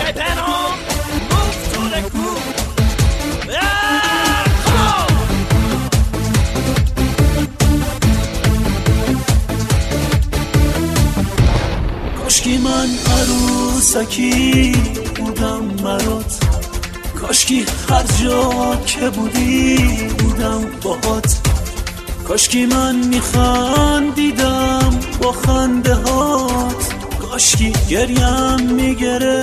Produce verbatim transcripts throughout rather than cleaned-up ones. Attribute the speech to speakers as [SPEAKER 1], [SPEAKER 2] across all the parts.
[SPEAKER 1] Okay, panel, move to the groove. Yeah, come on.
[SPEAKER 2] کاشکی من عروسکی بودم برات، کاشکی هر جا که بودی بودم باهات، کاشکی من میخندیدم با خنده هات، کاشکی گریم میگره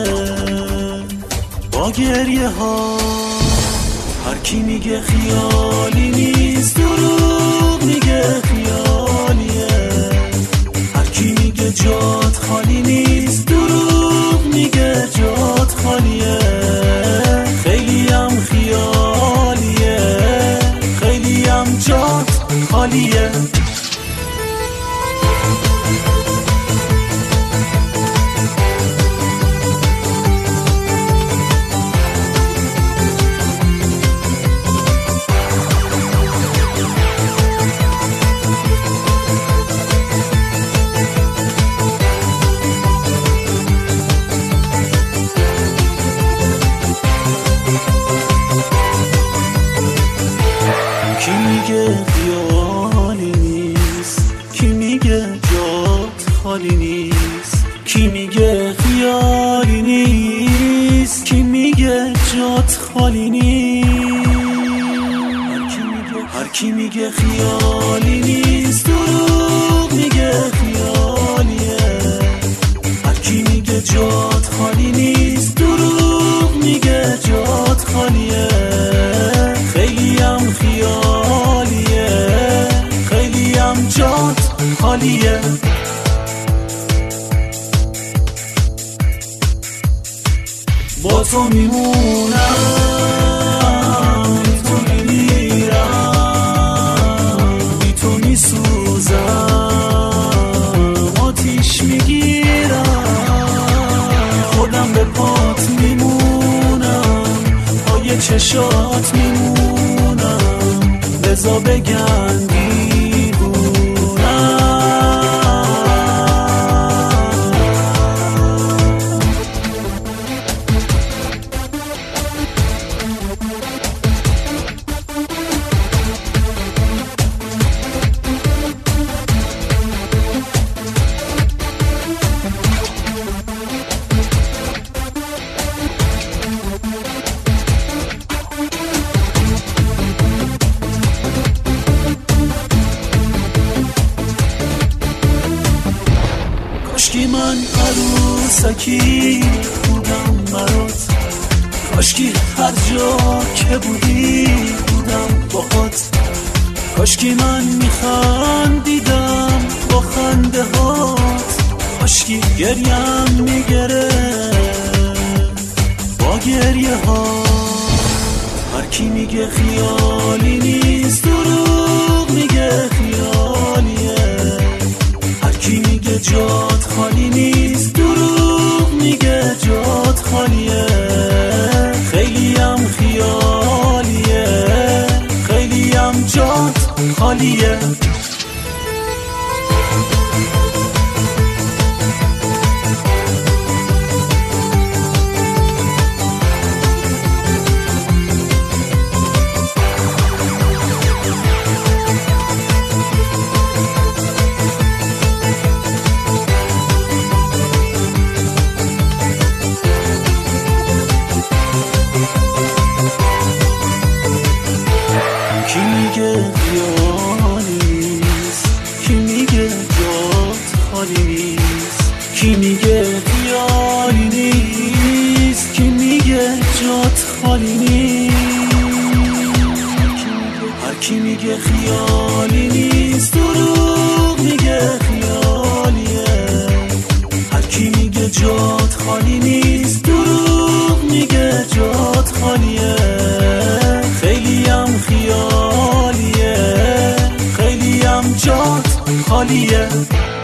[SPEAKER 2] با گریه ها. هر کی میگه خیالی نیست دروغ میگه خیالیه، هر کی میگه جات خالی نیست دروغ میگه جات خالیه. خیلی هم خیالیه خیلی هم جات خالیه. کی میگه خیالی نیست، کی میگه جات خالی نیست، کی میگه خیالی نیست، کی میگه جات خالی نیست. هر کی میگه خیالی نیست دروغ میگه خیالیه، هر کی میگه جات خالی نیست دروغ میگه جات خالیه. خیلی هم خیالیه خیلی هم جات خالیه. با تو میمونم بی تو میمیرم، بی تو میسوزم آتیش میگیرم، خودم به پات میمونم پای چشات میمونم، بذار بگن دیوونم. کاشکی من عروسکی بودم برات، کاشکی هر جا که بودی بودم باهات، کاشکی من میخندیدم با خنده هات، کاشکی گریم میگره با گریه ها. هر کی میگه خیالی نیست دروغ میگه خیالیه، هر کی میگه جات خالی نیست دروغ میگه جات خالیه. خیلی هم خیالیه خیلی هم جات خالیه. کی میگه خیالی نیست، کی میگه جات خالی نیست، کی میگه خیالی نیست، کی میگه جات خالی نیست. هر کی میگه خیالی نیست دروغ میگه خیالیه، هر کی میگه جات خالی نیست دروغ میگه جات خالیه. خیلی هم خیالیه خیلی هم جات خالیه.